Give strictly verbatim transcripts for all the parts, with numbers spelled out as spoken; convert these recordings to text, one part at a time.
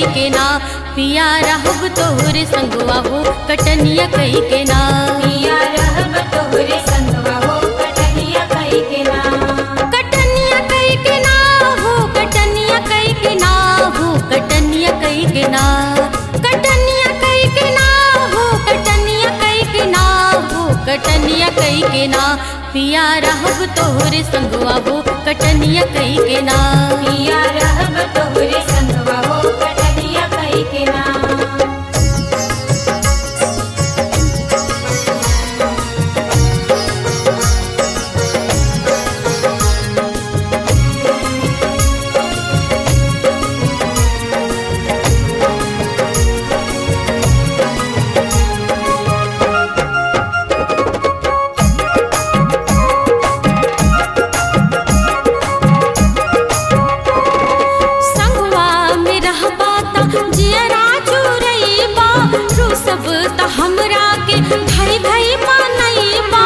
कई के ना पिया रहब तोहरे संगवा हो कटनिया कई के ना पिया रहब तोहरे संगवा हो कटनिया कई के ना कटनिया कई के ना हो कटनिया कई के ना हो कटनिया कई के ना कटनिया कई के ना हो कटनिया कई के ना हो कटनिया कई के ना पिया रहब तोहरे संगवा हो कटनिया कई के ना पिया रहब तोहरे संगवा हो कटनिया कई के ना हमरा के धई धई मनईबा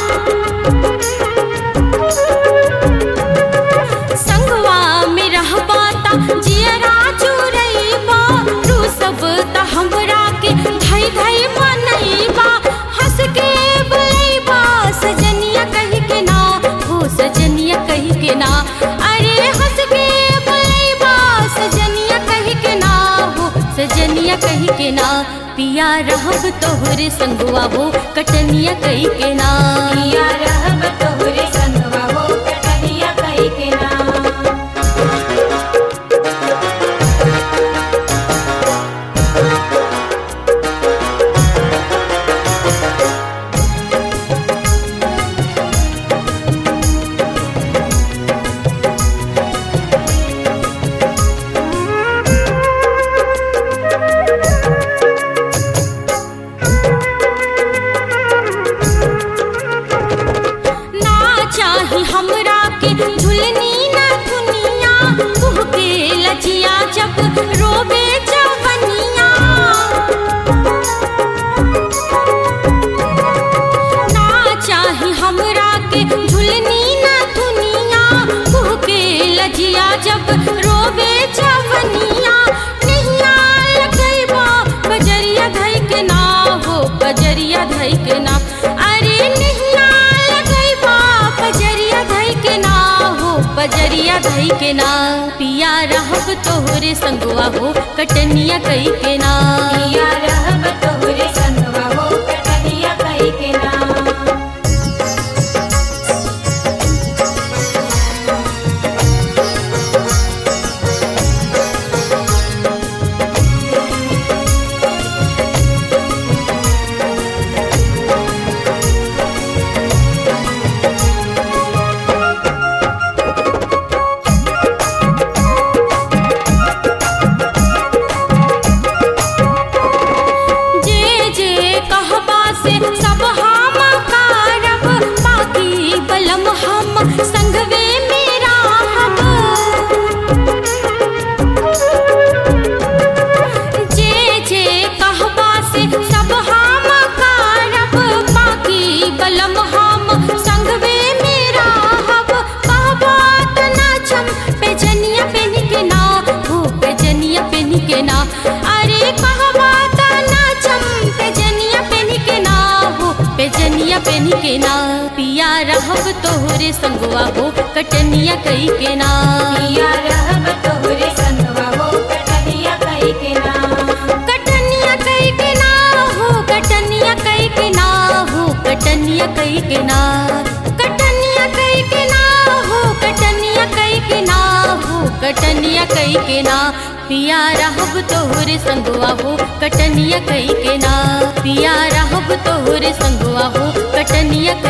संगवा में रहबा ता जियरा चुरईबा रू सब ता हमरा के धई धई मनईबा हंस के बुलईबा सजनिया कह के ना हो सजनिया कह के ना अरे हंस के बुलईबा सजनिया कह के ना हो सजनिया कह के ना पिया रहब तोहरे संगवा हो कटनिया कई के ना पिया रहब तोहरे संगवा हो कटनिया कई के ना हमरा के झुलनी न दुनिया कुह के लजिया जब रोबे जवनिया ना चाही हमरा के झुलनी न दुनिया कुह के लजिया जब रोबे जवनिया नैया लगैबा बजरिया धई के ना हो बजरिया धई के ना अरे नैया बजरिया धई के ना पिया रहब तोहरे संगवा हो कटनिया कई के ना पिया रहब तोहरे संगवा हो कटनिया कई के ना सब हम कारब बाकी बलम हम संगवे मेरा हम जे जे कहबा से सब हम कारब बाकी बलम हम संगवे मेरा हम कहबा त नाचम पे जनिया पेन के ना हो पे जनिया पेन के ना अरे कहबा त नाचम पे जनिया पेन के ना बेजनिया पेन के ना पिया रहब तोहरे संगवा हो कटनिया कई के ना पिया रहब तोहरे संगवा हो कटनिया कई के ना कटनिया कई के ना हो कटनिया कई के ना हो कटनिया कई के ना कटनिया कई के ना हो कटनिया कई के ना हो कटनिया कई के ना पिया रहब तोहरे संगवा हो कटनिया कई के ना पिया रहब तोहरे संगवा हो कटनिया